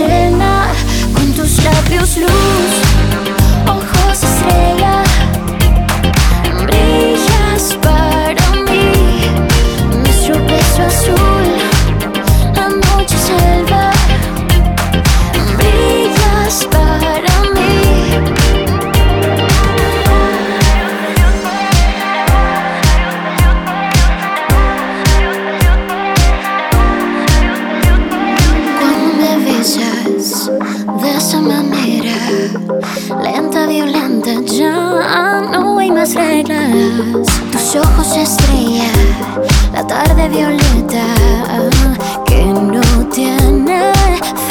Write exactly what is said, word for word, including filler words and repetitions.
cena, con tus labios luz, ojos estrella. Brillas para mí, nuestro beso azul, la noche selva. Brillas para mí. Cuando me besas de esa manera, lenta, violenta, ya no hay más reglas. Tus ojos estrella, la tarde violeta, que no tiene